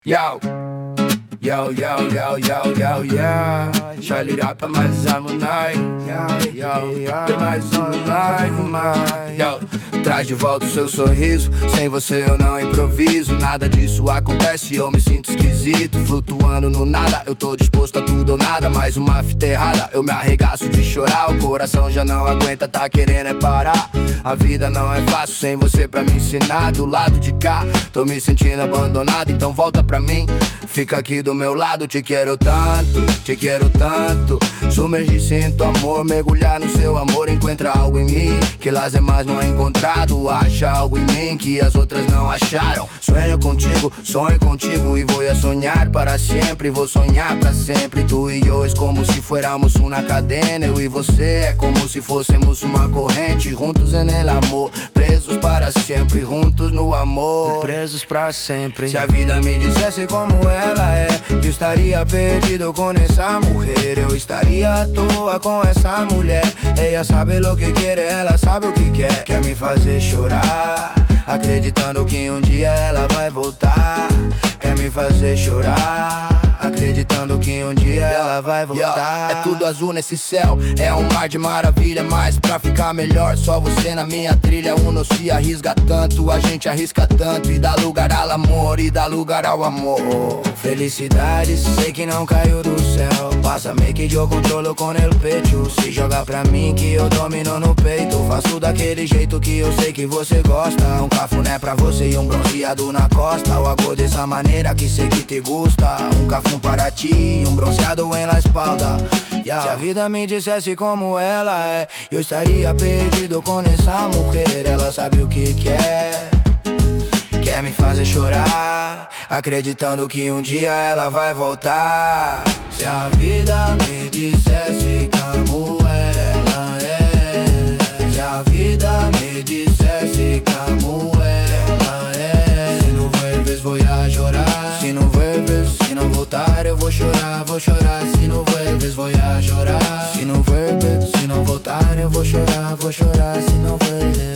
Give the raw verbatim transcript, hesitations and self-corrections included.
Yo, yo, yo, yo, yo, yo, yo. Charlie Rapa mais Harmonize. Yo, yo, mais Harmonize. Yo, traz de volta o seu sorriso. Sem você eu não improviso. Nada disso acontece, eu me sinto esquisito. Flutuando no nada, eu tô disposto a tudo ou nada. Mais uma fita errada, eu me arregaço de chorar. O coração já não aguenta, tá querendo é parar. A vida não é fácil sem você pra me ensinar. Do lado de cá, tô me sentindo abandonado. Então volta pra mim, fica aqui do meu lado. Te quero tanto, te quero tanto. Sumergir, sinto amor, mergulhar no seu amor. Encontra algo em mim que las demais não é encontrado. Acha algo em mim que as outras não acharam. Sonho contigo, sonho contigo e vou a sonhar para sempre. Vou sonhar pra sempre. Tu e eu é como se fuéramos uma cadena. Eu e você é como se fôssemos uma corrente. Juntos en el amor, presos para sempre. Juntos no amor, presos pra sempre. Se a vida me dissesse como ela é, eu estaria perdido com essa mulher. Eu estaria à toa com essa mulher. Ela sabe o que quer, ela sabe o que quer. Quer me fazer chorar, acreditando que um dia ela vai voltar. Quer me fazer chorar, acreditando que um dia ela vai voltar. Yeah, é tudo azul nesse céu, é um mar de maravilha. Mas pra ficar melhor, só você na minha trilha. Um não se arrisca tanto, a gente arrisca tanto. E dá lugar ao amor, e dá lugar ao amor. Felicidade, sei que não caiu do céu. Passa meio que eu controlo com el pecho. Se joga pra mim que eu domino no peito. Faço daquele jeito que eu sei que você gosta. Um cafuné pra você e um bronzeado na costa. O agor dessa maneira que sei que te gusta. Um café para ti, um bronzeado em la espalda. Yeah. Se a vida me dissesse como ela é, eu estaria perdido com essa mulher. Ela sabe o que quer, quer me fazer chorar, acreditando que um dia ela vai voltar. Se a vida me dissesse como ela é, se a vida me dissesse como ela é, se não vuelves vou a chorar, se não vuelves, se não voltar eu vou chorar, vou chorar. Se não vuelves vou a chorar, se não vuelves, se não voltar eu vou chorar, vou chorar. Se não vuelves